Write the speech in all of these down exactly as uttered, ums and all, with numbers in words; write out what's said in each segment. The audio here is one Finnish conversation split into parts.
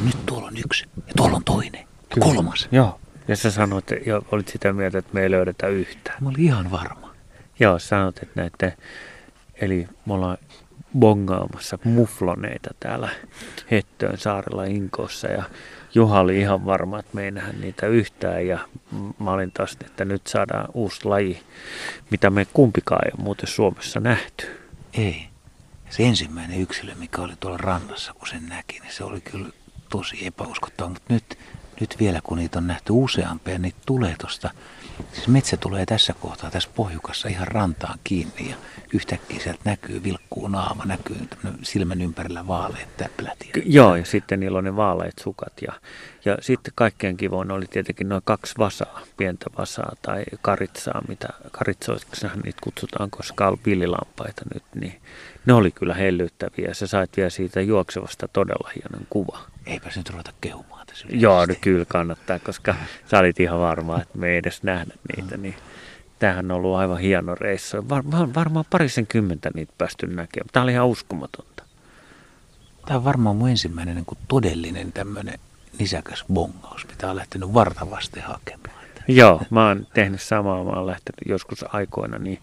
nyt tuolla on yksi ja tuolla on toinen ja Kyllä. kolmas. Joo. Ja sä sanoit, ja olit sitä mieltä, että me ei löydetä yhtään. Mä olin ihan varma. Joo, sanot, että näette, eli me ollaan bongaamassa mufloneita täällä Hettöön saarella Inkoossa ja Juha oli ihan varma, että me ei nähdä niitä yhtään ja mä olin taas, että nyt saadaan uusi laji, mitä me kumpikaan ei ole muuten Suomessa nähty. Ei. Se ensimmäinen yksilö, mikä oli tuolla rannassa, kun sen näki, niin se oli kyllä tosi epäuskottava. Mutta nyt, nyt vielä, kun niitä on nähty useampia, niitä tulee tuosta. Siis metsä tulee tässä kohtaa, tässä pohjukassa ihan rantaan kiinni ja yhtäkkiä sieltä näkyy, vilkkuu naama, näkyy silmän ympärillä vaaleat täplät. Ja... Joo, ja sitten niillä on ne vaaleat sukat. Ja, ja sitten kaikkein kivoin oli tietenkin noin kaksi vasaa, pientä vasaa tai karitsaa, mitä karitsoiksihan niitä kutsutaan, koska on villilampaita nyt, niin ne oli kyllä hellyttäviä. Sä sait vielä siitä juoksevasta todella hienon kuva. Eipä se nyt ruveta kehumaan tässä. Joo, no kyllä kannattaa, koska sä olit ihan varma, että me ei edes nähdä niitä. Niin tämähän on ollut aivan hieno reissu. Var, varmaan parisen kymmentä niitä päästy näkemään. Tämä oli ihan uskomatonta. Tämä on varmaan mun ensimmäinen niin kuin todellinen tämmöinen nisäkäs bongaus, mitä on lähtenyt vartavasti hakemaan. Joo, mä oon tehnyt samaa. Mä oon lähtenyt joskus aikoina niin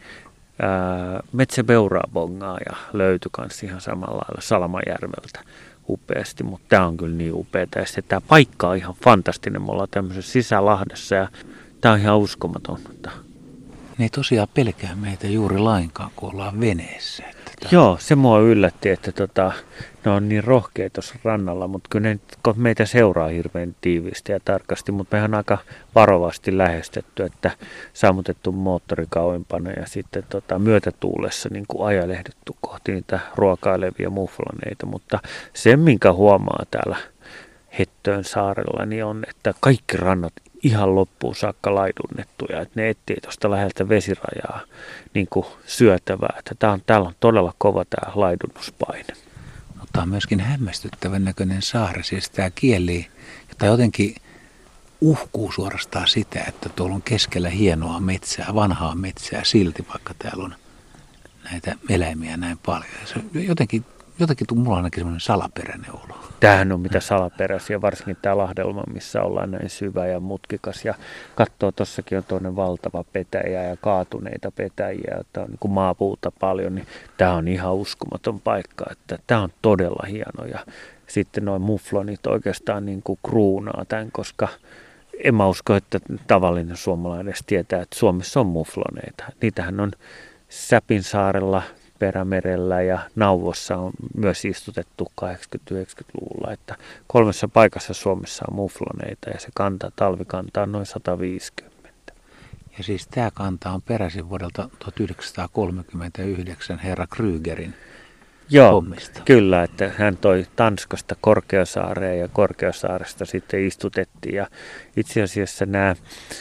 ää, metsäpeuraa bongaa ja löytyi kans ihan samalla lailla Salmajärveltä. Upeasti, mutta tämä on kyllä niin upeata. Ja sitten tämä paikka on ihan fantastinen. Me ollaan tämmöisessä sisälahdessa ja tämä on ihan uskomatonta. Ne ei tosiaan pelkää meitä juuri lainkaan, kun ollaan veneessä. Että tämä... Joo, se mua yllätti, että tota, ne on niin rohkeita tuossa rannalla, mutta kyllä ne meitä seuraa hirveän tiiviisti ja tarkasti, mutta mehän on aika varovasti lähestetty, että sammutettu moottori kauempana ja sitten tota, myötätuulessa niin kuin ajalehdittu kohti niitä ruokailevia mufloneita, mutta se, minkä huomaa täällä Hettöön saarella, niin on, että kaikki rannat ihan loppuun saakka laidunnettuja, että ne etsii tuosta läheltä vesirajaa niin kuin syötävää, että tää on, täällä on todella kova tämä laidunnuspaine. Mutta on myöskin hämmästyttävän näköinen saari, siis tämä kieli, jota jotenkin uhkuu suorastaan sitä, että tuolla on keskellä hienoa metsää, vanhaa metsää silti, vaikka täällä on näitä eläimiä näin paljon. Se jotenkin, jotenkin mulla on ainakin semmoinen salaperäinen olo. Tämähän on mitä salaperäisiä, varsinkin tämä Lahdelma, missä ollaan näin syvä ja mutkikas. Ja katsoo, tuossakin on toinen valtava petäjä ja kaatuneita petäjiä, että on niin kuin maapuuta paljon, niin tämä on ihan uskomaton paikka. Että tämä on todella hieno ja sitten nuo muflonit oikeastaan niin kuin kruunaa tämän, koska en mä usko, että tavallinen suomalainen edes tietää, että Suomessa on mufloneita. Niitähän on Säpinsaarella, Perämerellä ja Nauvossa on myös istutettu kahdeksankymmentä-yhdeksänkymmentäluvulla, että kolmessa paikassa Suomessa on mufloneita ja se kanta, talvikanta on noin sata viisikymmentä. Ja siis tämä kanta on peräisin vuodelta tuhatyhdeksänsataakolmekymmentäyhdeksän herra Krügerin Joo, hommista. Kyllä, että hän toi Tanskasta Korkeasaareen ja Korkeasaaresta sitten istutettiin ja itse asiassa nämä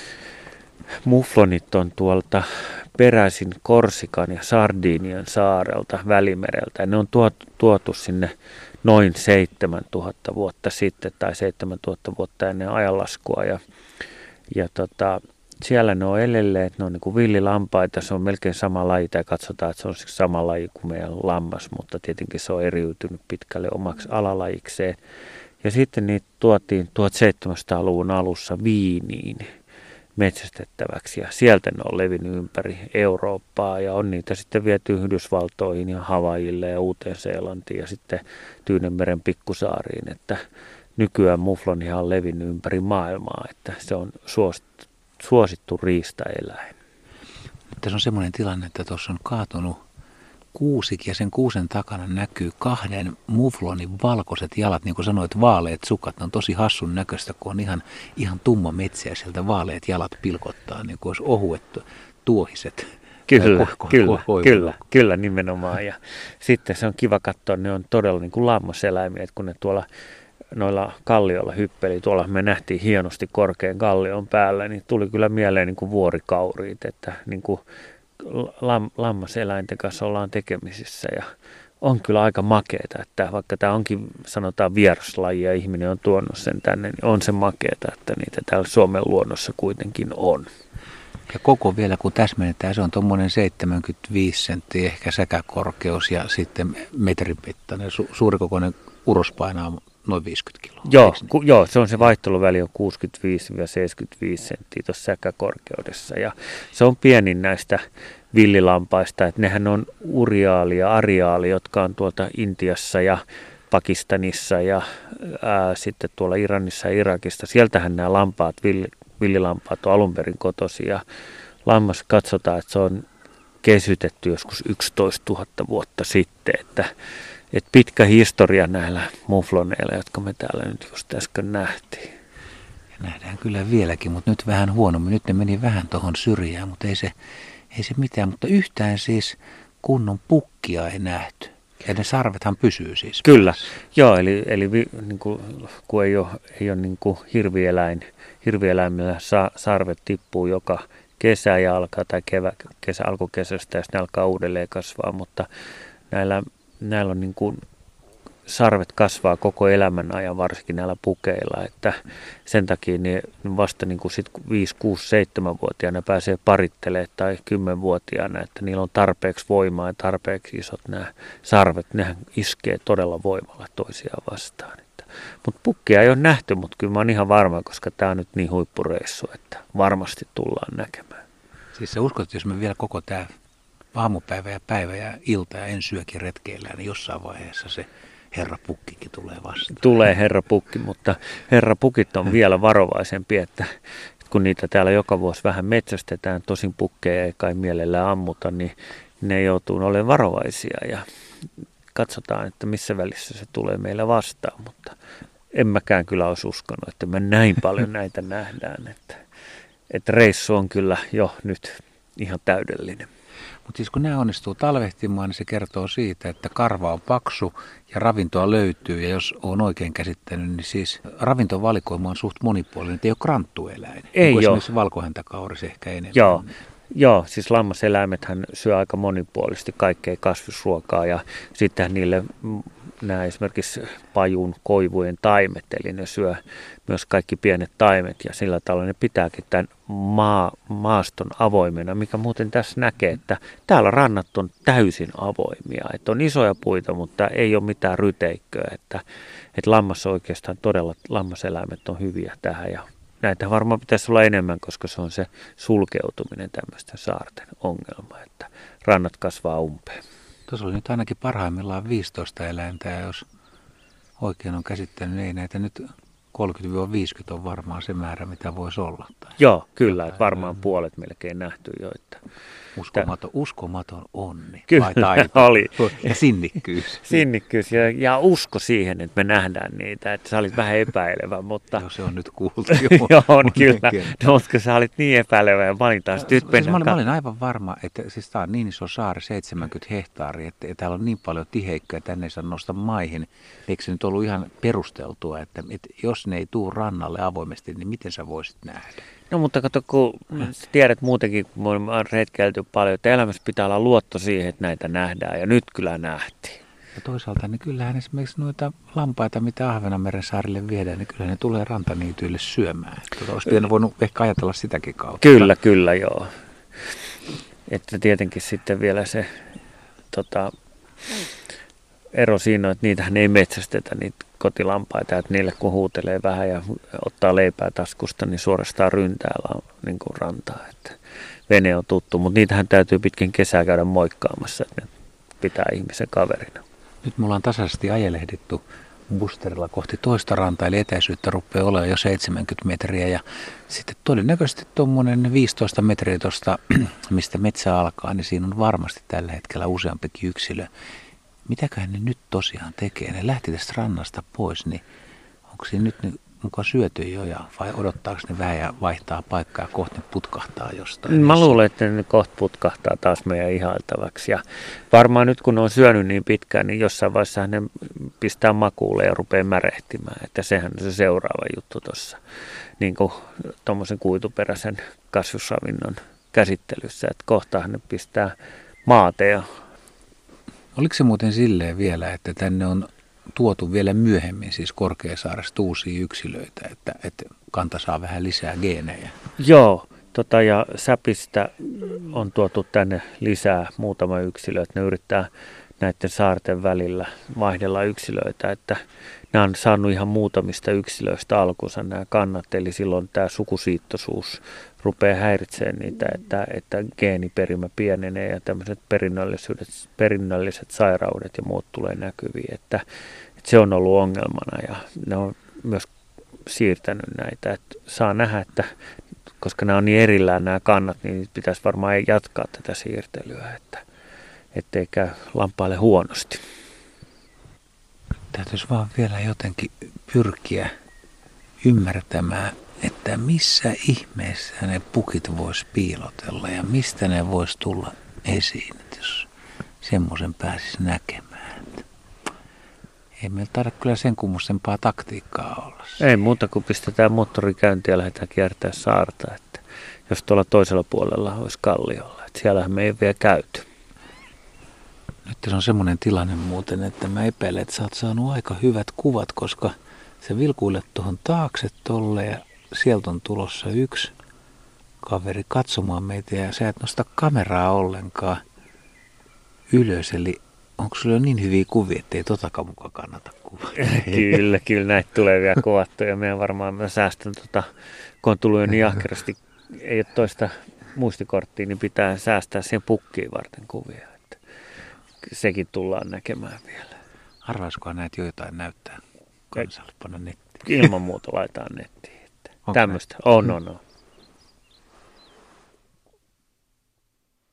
muflonit on tuolta peräisin Korsikan ja Sardinian saarelta, Välimereltä. Ja ne on tuotu, tuotu sinne noin seitsemäntuhatta vuotta sitten tai seitsemäntuhatta vuotta ennen ajanlaskua. Ja, ja tota, siellä ne on elelleet, ne on niin kuin villilampaita, se on melkein sama laji, tai katsotaan, että se on sama laji kuin meidän lammas, mutta tietenkin se on eriytynyt pitkälle omaksi alalajikseen. Ja sitten niitä tuotiin tuhatseitsemänsataaluvun alussa Viiniin metsästettäväksi ja sieltä ne on levinnyt ympäri Eurooppaa ja on niitä sitten viety Yhdysvaltoihin ja Havaijille ja Uuteen-Seelantiin ja sitten Tyynenmeren pikkusaariin, että nykyään muflonihan on levinnyt ympäri maailmaa, että se on suosittu, suosittu riistaeläin. Tässä on semmoinen tilanne, että tuossa on kaatunut kuusik ja sen kuusen takana näkyy kahden muflonin valkoiset jalat, niin kuin sanoit, vaaleat sukat. Ne on tosi hassun näköistä, kun on ihan, ihan tumma metsä ja sieltä vaaleat jalat pilkottaa, niin kuin olisi ohuet tuohiset. Kyllä, ko- kyllä, ko- ko- kyllä, kyllä nimenomaan. Ja sitten se on kiva katsoa, ne on todella niin kuin lammaseläimiä, että kun ne tuolla noilla kallioilla hyppeli, tuolla me nähtiin hienosti korkean kallion päällä, niin tuli kyllä mieleen niin kuin vuorikauriit, että niin kuin lam, lammaseläinten kanssa ollaan tekemisissä ja on kyllä aika makeeta, että vaikka tämä onkin sanotaan vieraslaji ja ihminen on tuonut sen tänne, niin on se makeeta, että niitä täällä Suomen luonnossa kuitenkin on. Ja koko vielä kun täsmennetään, se on tuommoinen seitsemänkymmentäviisi senttiä ehkä säkäkorkeus ja sitten metrin mittainen su- suurikokoinen uros painaa noin viisikymmentä kiloa. Joo, ku, joo, se on se vaihteluväli on kuusikymmentäviisi seitsemänkymmentäviisi senttiä tuossa säkäkorkeudessa. Ja se on pienin näistä villilampaista, että nehän on uriaali ja ariaali, jotka on tuolta Intiassa ja Pakistanissa ja ää, sitten tuolla Iranissa ja Irakista. Sieltähän nämä lampaat, vill, villilampaat on alun perin kotoisin ja lammas katsotaan, että se on kesytetty joskus yksitoistatuhatta vuotta sitten, että, että pitkä historia näillä mufloneilla, jotka me täällä nyt just äsken nähtiin. Ja nähdään kyllä vieläkin, mutta nyt vähän huonommin. Nyt ne meni vähän tuohon syrjään, mutta ei se, ei se mitään. Mutta yhtään siis kunnon pukkia ei nähty. Ja ne sarvethan pysyy siis. Kyllä, joo, eli, eli vi, niin kuin, kun ei ole, ei ole niin kuin hirvieläin, hirvieläimillä sa, sarvet tippuu joka kesä ja alkaa, tai kevä, kesä, alkukesästä ja sitten alkaa uudelleen kasvaa, mutta näillä, näillä on niin kuin, sarvet kasvaa koko elämän ajan, varsinkin näillä pukeilla, että sen takia ne vasta niin kuin sit viisi, kuusi, seitsemän-vuotiaana pääsee parittelemaan tai kymmenvuotiaana, että niillä on tarpeeksi voimaa ja tarpeeksi isot nämä sarvet, nehän iskee todella voimalla toisiaan vastaan. Mutta pukkia ei ole nähty, mutta kyllä mä oon ihan varma, koska tämä on nyt niin huippureissu, että varmasti tullaan näkemään. Siis sä uskot, että jos me vielä koko tämä aamupäivä ja päivä ja ilta ja ensyökin retkeillään, niin jossain vaiheessa se herra pukkikin tulee vastaan. Tulee herra pukki, mutta herra pukit on vielä varovaisempi, että kun niitä täällä joka vuosi vähän metsästetään, tosin pukkeja ei kai mielellään ammuta, niin ne joutuu olemaan varovaisia ja katsotaan, että missä välissä se tulee meillä vastaan, mutta en mäkään kyllä olisi uskonut, että me näin paljon näitä nähdään, että, että reissu on kyllä jo nyt ihan täydellinen. Mutta siis kun nämä onnistuu talvehtimaan, niin se kertoo siitä, että karva on paksu ja ravintoa löytyy. Ja jos on oikein käsittänyt, niin siis ravintovalikoima on suht monipuolinen, että ei ole kranttueläin. Ei niin ole. Esimerkiksi valkohäntäkauris ehkä enemmän. Joo. Joo, siis lammaseläimethän syö aika monipuolisesti kaikkea kasvisruokaa ja sitten niille nämä esimerkiksi pajun, koivujen taimet, eli ne syö myös kaikki pienet taimet ja sillä tavalla ne pitääkin tämän maa, maaston avoimena, mikä muuten tässä näkee, että täällä rannat on täysin avoimia, että on isoja puita, mutta ei ole mitään ryteikköä, että, että lammas oikeastaan todella, lammaseläimet on hyviä tähän ja näitä varmaan pitäisi olla enemmän, koska se on se sulkeutuminen tämmöisten saarten ongelma, että rannat kasvaa umpeen. Tuossa oli nyt ainakin parhaimmillaan viisitoista eläintä ja jos oikein on käsittänyt, niin ei näitä nyt kolmekymmentä viisikymmentä on varmaan se määrä, mitä voisi olla. Tai joo, kyllä, että varmaan puolet melkein nähty jo. Että uskomaton, uskomaton onni. Kyllä oli. Ja sinnikkyys. Sinnikkyys ja, ja usko siihen, että me nähdään niitä, että sä olit vähän epäilevä, mutta joo, se on nyt kuultu. Joo, on kyllä. No, mutta sä olit niin epäilevä ja mä olin taas nyt siis mä, olin, mä olin aivan varma, että siis tää on niin iso saari, seitsemänkymmentä hehtaaria, että täällä on niin paljon tiheikköä, että tänne ei saa nostaa maihin. Eikö se nyt ollut ihan perusteltua, että, että jos ne ei tule rannalle avoimesti, niin miten sä voisit nähdä? No mutta kato, kun tiedät muutenkin, kun me on retkeilty paljon, että elämässä pitää olla luotto siihen, että näitä nähdään ja nyt kyllä nähtiin. Ja toisaalta niin kyllähän esimerkiksi noita lampaita, mitä Ahvenanmeren saarille viedään, niin kyllä ne tulee rantaniityille syömään. Tuota, olisi pitänyt voinut ehkä ajatella sitäkin kautta. Kyllä, kyllä joo. Että tietenkin sitten vielä se tota, ero siinä on, että niitähän ei metsästetä, niitä kotilampaita, että niille kun huutelee vähän ja ottaa leipää taskusta, niin suorastaan ryntää niin kuin rantaa. Että vene on tuttu, mutta niitähän täytyy pitkin kesää käydä moikkaamassa, että ne pitää ihmisen kaverina. Nyt me ollaan tasaisesti ajelehdittu Busterilla kohti toista rantaa, eli etäisyyttä rupeaa olemaan jo seitsemänkymmentä metriä. Ja sitten todennäköisesti tuommoinen viisitoista metriä tuosta, mistä metsä alkaa, niin siinä on varmasti tällä hetkellä useampikin yksilö. Mitäköhän ne nyt tosiaan tekee? Ne lähti tästä rannasta pois, niin onko siinä nyt mukaan syöty jo, ja, vai odottaako ne vähän ja vaihtaa paikkaa ja kohta ne putkahtaa jostain? Mä luulen, että ne kohta putkahtaa taas meidän ihailtavaksi. Ja varmaan nyt kun ne on syönyt niin pitkään, niin jossain vaiheessa ne pistää makuulle ja rupeaa märehtimään. Että sehän on se seuraava juttu tuossa niin kuin tuommoisen kuituperäisen kasvisravinnon käsittelyssä. Että kohtahan ne pistää maate ja oliko se muuten silleen vielä, että tänne on tuotu vielä myöhemmin siis Korkeasaaresta uusia yksilöitä, että, että kanta saa vähän lisää geenejä? Joo, tota, ja Säpistä on tuotu tänne lisää muutama yksilö, että ne yrittää näiden saarten välillä vaihdella yksilöitä, että nämä on saanut ihan muutamista yksilöistä alkunsa nämä kannat, eli silloin tämä sukusiittoisuus rupeaa häiritsemään niitä, että, että geeniperimä pienenee ja tämmöiset perinnölliset, perinnölliset sairaudet ja muut tulee näkyviin, että, että se on ollut ongelmana ja ne on myös siirtänyt näitä, että saa nähdä, että koska nämä on niin erillään nämä kannat, niin pitäisi varmaan jatkaa tätä siirtelyä, että ettei käy lampaille huonosti. Täytyisi vaan vielä jotenkin pyrkiä ymmärtämään, että missä ihmeessä ne pukit vois piilotella ja mistä ne vois tulla esiin, jos semmoisen pääsisi näkemään. Ei meillä taida kyllä sen kummosempaa taktiikkaa olla. Ei muuta kuin pistetään moottori käyntiin ja lähdetään kiertämään saarta, että jos tuolla toisella puolella olisi kalliolla, että siellähän me ei vielä käyty. Nyt se on semmoinen tilanne muuten, että mä epäilen, että sä oot saanut aika hyvät kuvat, koska sä vilkuilet tuohon taakse tolle ja sieltä on tulossa yksi kaveri katsomaan meitä ja sä et nosta kameraa ollenkaan ylös. Eli onko sulla jo niin hyviä kuvia, ettei totakaan mukaan kannata kuvaa? Kyllä, kyllä näitä tulee vielä kuvattuja. Meidän varmaan mä säästän, tota, kun on tullut jo niin ahkerasti, ei ole toista muistikorttia, niin pitää säästää siihen pukkiin varten kuvia. Sekin tullaan näkemään vielä. Arvaiskohan näitä joitain näyttää kansalle panna nettiin? Ilman muuta laitetaan nettiin. Tämmöistä on, on, on.